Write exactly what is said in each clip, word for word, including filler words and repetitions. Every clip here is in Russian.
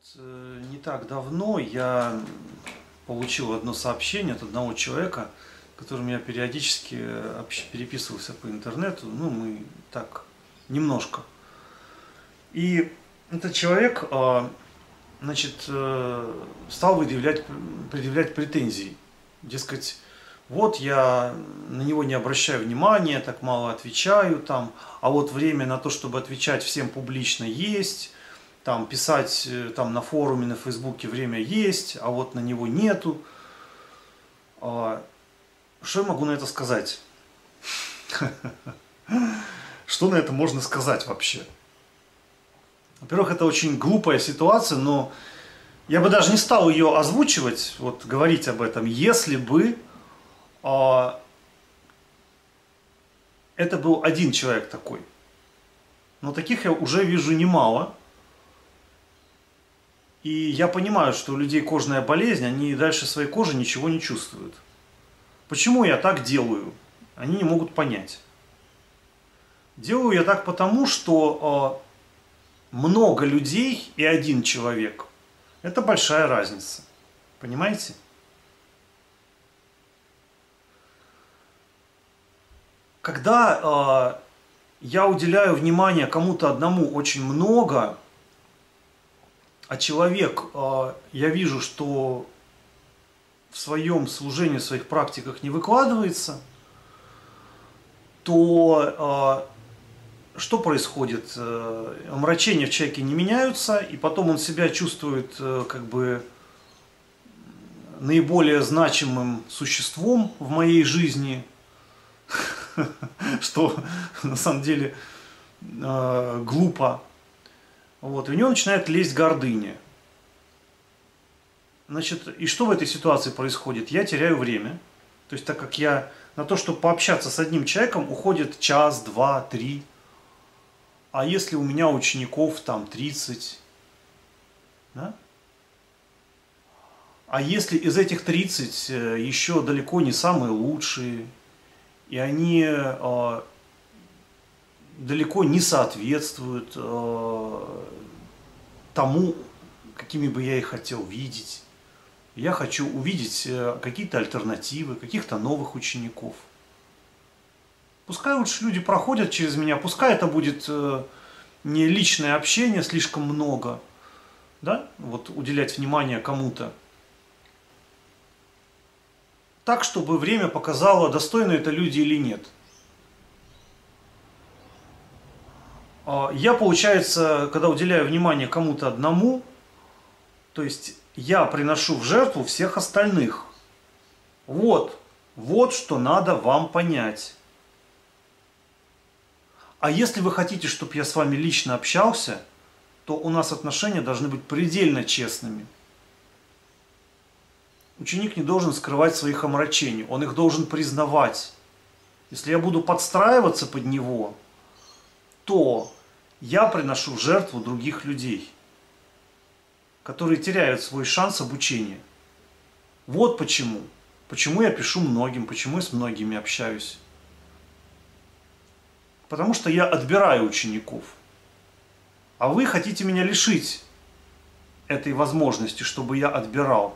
э, не так давно я получил одно сообщение от одного человека, которым я периодически общ- переписывался по интернету, ну, мы так, немножко. И этот человек, а, значит, э, стал предъявлять, предъявлять претензии. Дескать, вот я на него не обращаю внимания, так мало отвечаю, там, а вот время на то, чтобы отвечать всем публично, есть, там, писать э, там, на форуме, на фейсбуке время есть, а вот на него нету. А, Что я могу на это сказать? Что на это можно сказать вообще? Во-первых, это очень глупая ситуация, но я бы даже не стал ее озвучивать, вот говорить об этом, если бы а, это был один человек такой. Но таких я уже вижу немало. И я понимаю, что у людей кожная болезнь, они дальше своей кожи ничего не чувствуют. Почему я так делаю? Они не могут понять. Делаю я так потому, что э, много людей и один человек. Это большая разница. Понимаете? Когда э, я уделяю внимание кому-то одному очень много, а человек, э, я вижу, что в своем служении, в своих практиках не выкладывается, то э, что происходит? Э, омрачения в человеке не меняются, и потом он себя чувствует э, как бы наиболее значимым существом в моей жизни, что на самом деле э, глупо. Вот, и у него начинает лезть гордыня. Значит, и что в этой ситуации происходит? Я теряю время. То есть, так как я на то, чтобы пообщаться с одним человеком, уходит час, два, три. А если у меня учеников там тридцать, да? А если из этих тридцати еще далеко не самые лучшие, и они э, далеко не соответствуют э, тому, какими бы я их хотел видеть. Я хочу увидеть э, какие-то альтернативы, каких-то новых учеников. Пускай лучше люди проходят через меня, пускай это будет э, не личное общение слишком много, да, вот уделять внимание кому-то. Так, чтобы время показало, достойны это люди или нет. Я, получается, когда уделяю внимание кому-то одному, то есть я приношу в жертву всех остальных. Вот, вот что надо вам понять. А если вы хотите, чтобы я с вами лично общался, то у нас отношения должны быть предельно честными. Ученик не должен скрывать своих омрачений, он их должен признавать. Если я буду подстраиваться под него, то я приношу в жертву других людей, которые теряют свой шанс обучения. Вот почему. Почему я пишу многим, почему я с многими общаюсь. Потому что я отбираю учеников. А вы хотите меня лишить этой возможности, чтобы я отбирал.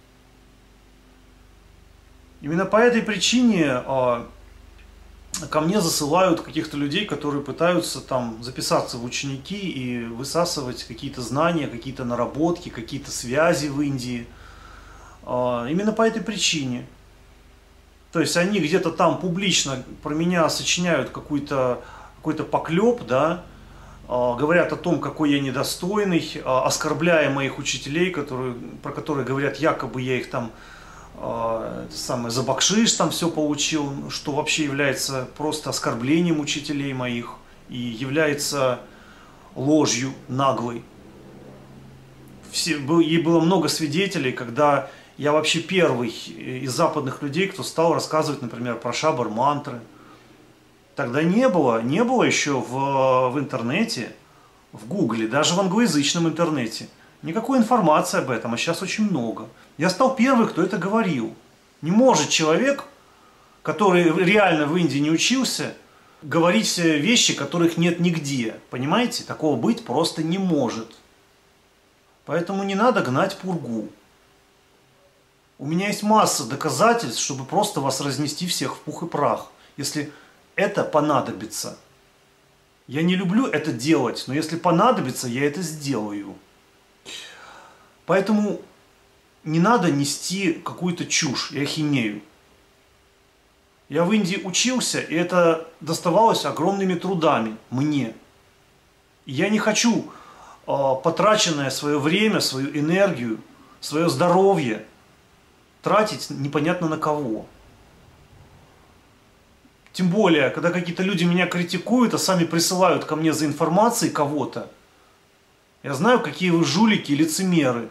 Именно по этой причине э, ко мне засылают каких-то людей, которые пытаются там записаться в ученики и высасывать какие-то знания, какие-то наработки, какие-то связи в Индии. Э, именно по этой причине. То есть они где-то там публично про меня сочиняют какой-то какой-то поклеп, да, э, говорят о том, какой я недостойный, э, оскорбляя моих учителей, которые, про которые говорят, якобы я их там это самое, за бакшиш там все получил, что вообще является просто оскорблением учителей моих и является ложью наглой. Все, и было много свидетелей, когда я вообще первый из западных людей, кто стал рассказывать, например, про шабар-мантры. Тогда не было, не было еще в, в интернете, в гугле, даже в англоязычном интернете никакой информации об этом, а сейчас очень много. Я стал первым, кто это говорил. Не может человек, который реально в Индии не учился, говорить вещи, которых нет нигде. Понимаете? Такого быть просто не может. Поэтому не надо гнать пургу. У меня есть масса доказательств, чтобы просто вас разнести всех в пух и прах, если это понадобится. Я не люблю это делать, но если понадобится, я это сделаю. Поэтому не надо нести какую-то чушь и ахинею. Я в Индии учился, и это доставалось огромными трудами мне. И я не хочу э, потраченное свое время, свою энергию, свое здоровье тратить непонятно на кого. Тем более, когда какие-то люди меня критикуют, а сами присылают ко мне за информацией кого-то, я знаю, какие вы жулики и лицемеры.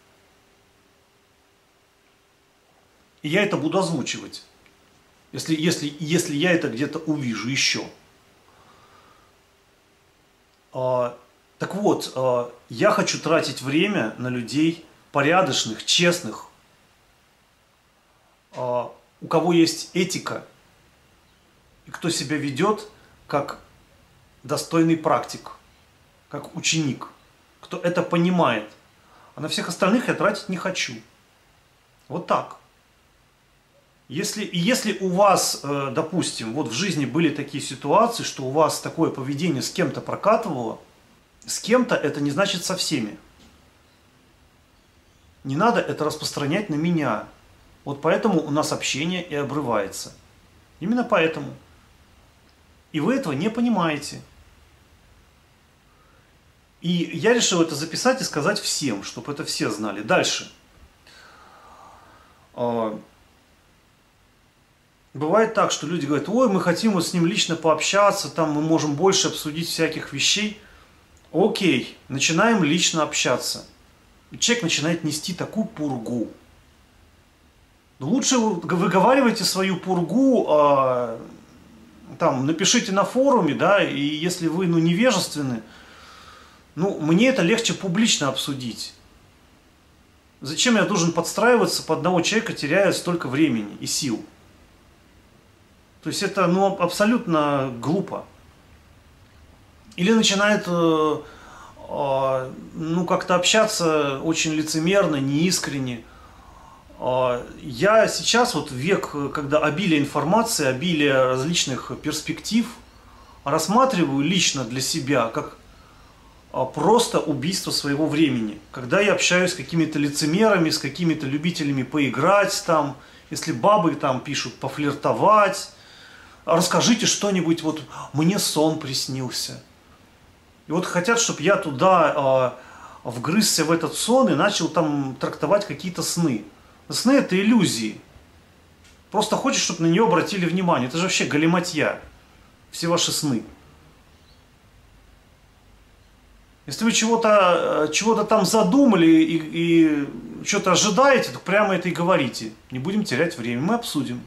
И я это буду озвучивать, если, если, если я это где-то увижу еще. А, так вот, а, я хочу тратить время на людей порядочных, честных, а, у кого есть этика, и кто себя ведет как достойный практик, как ученик, кто это понимает. А на всех остальных я тратить не хочу. Вот так. Если, и если у вас, допустим, вот в жизни были такие ситуации, что у вас такое поведение с кем-то прокатывало, с кем-то это не значит со всеми. Не надо это распространять на меня. Вот поэтому у нас общение и обрывается. Именно поэтому. И вы этого не понимаете. И я решил это записать и сказать всем, чтобы это все знали. Дальше. Бывает так, что люди говорят: ой, мы хотим вот с ним лично пообщаться, там мы можем больше обсудить всяких вещей. Окей, начинаем лично общаться. И человек начинает нести такую пургу. Лучше выговаривайте свою пургу, а, там, напишите на форуме, да, и если вы, ну, невежественны, ну, мне это легче публично обсудить. Зачем я должен подстраиваться под одного человека, теряя столько времени и сил? То есть это, ну, абсолютно глупо. Или начинает, э, э, ну, как-то общаться очень лицемерно, неискренне. Э, я сейчас, вот век, когда обилие информации, обилие различных перспектив, рассматриваю лично для себя как э, просто убийство своего времени. Когда я общаюсь с какими-то лицемерами, с какими-то любителями поиграть там, если бабы там пишут пофлиртовать, расскажите что-нибудь, вот мне сон приснился. И вот хотят, чтобы я туда э, вгрызся в этот сон и начал там трактовать какие-то сны. Сны — это иллюзии. Просто хочешь, чтобы на нее обратили внимание. Это же вообще галиматья. Все ваши сны. Если вы чего-то чего-то там задумали и, и что-то ожидаете, то прямо это и говорите. Не будем терять время, мы обсудим.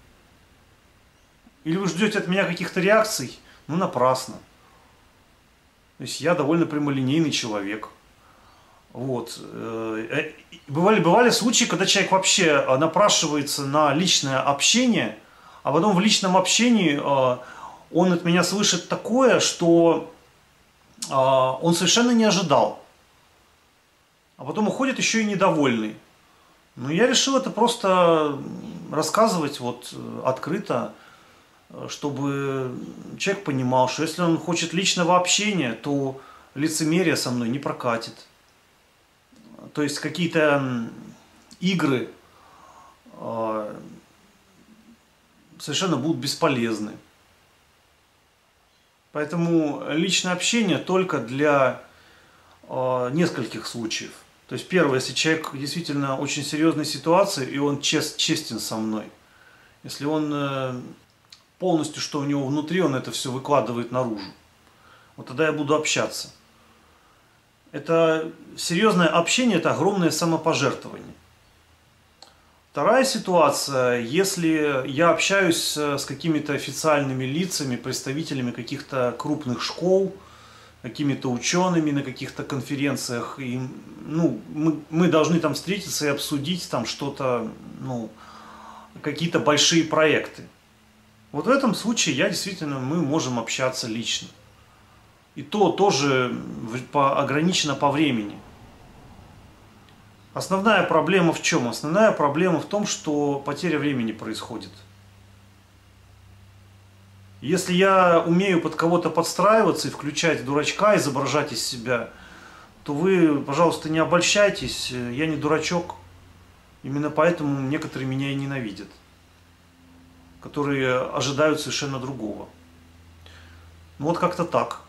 Или вы ждете от меня каких-то реакций? Ну, напрасно. То есть я довольно прямолинейный человек. Вот. Бывали, бывали случаи, когда человек вообще напрашивается на личное общение, а потом в личном общении он от меня слышит такое, что он совершенно не ожидал. А потом уходит еще и недовольный. Но я решил это просто рассказывать вот открыто, чтобы человек понимал, что если он хочет личного общения, то лицемерие со мной не прокатит. То есть какие-то игры э, совершенно будут бесполезны. Поэтому личное общение только для э, нескольких случаев. То есть первое, если человек действительно очень серьезной ситуации, и он чест, честен со мной. Если он... Э, полностью, что у него внутри, он это все выкладывает наружу. Вот тогда я буду общаться. Это серьезное общение, это огромное самопожертвование. Вторая ситуация, если я общаюсь с какими-то официальными лицами, представителями каких-то крупных школ, какими-то учеными на каких-то конференциях, и, ну, мы, мы должны там встретиться и обсудить там что-то, ну, какие-то большие проекты. Вот в этом случае я действительно, мы можем общаться лично. И то тоже по, ограничено по времени. Основная проблема в чем? Основная проблема в том, что потеря времени происходит. Если я умею под кого-то подстраиваться и включать дурачка, изображать из себя, то вы, пожалуйста, не обольщайтесь, я не дурачок. Именно поэтому некоторые меня и ненавидят, которые ожидают совершенно другого. Ну вот как-то так.